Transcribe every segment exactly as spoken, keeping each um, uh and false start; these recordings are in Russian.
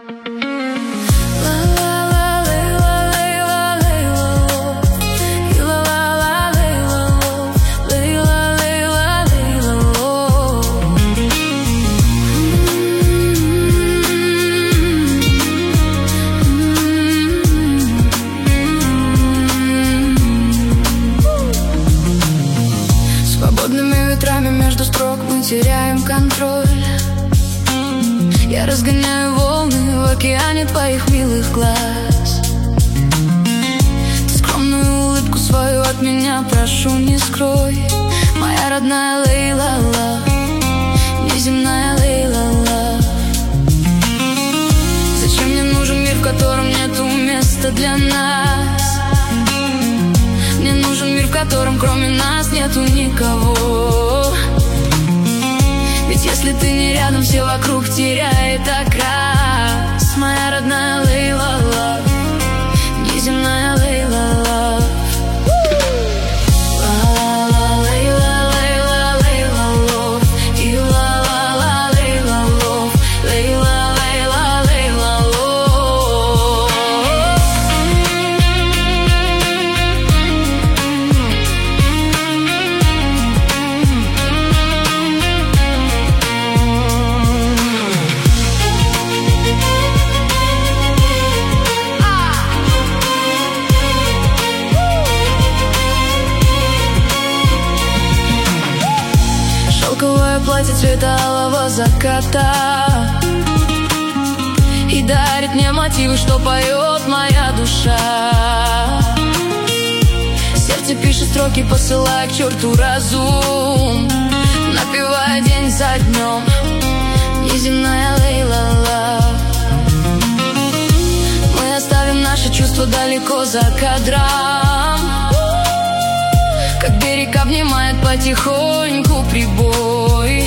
Между строк мы теряем контроль. Я разгоняю волны в океане твоих милых глаз. Ты скромную улыбку свою от меня прошу, не скрой. Моя родная Лейла Лав, неземная Лейла Лав. Зачем мне нужен мир, в котором нету места для нас? Мне нужен мир, в котором кроме нас нету никого. Ведь если ты не рядом, все вокруг теряет окрас. Моя родная Лейла Лав, неземная Лейла Лав. Платье цвета алого заката и дарит мне мотивы, что поет моя душа. Сердце пишет строки, посылая к черту разум, напевая день за днем. Неземная Лейла Лав. Мы оставим наши чувства далеко за кадром, как берег обнимает потихоньку прибой.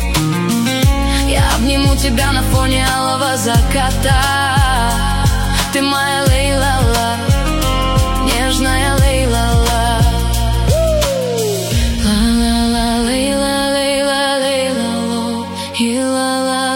Я обниму тебя на фоне алого заката. Ты моя Лейла Лав, нежная Лейла Лав. Ла-ла-ла, Лейла, Лейла, Лейла, Ло, и ла-ла.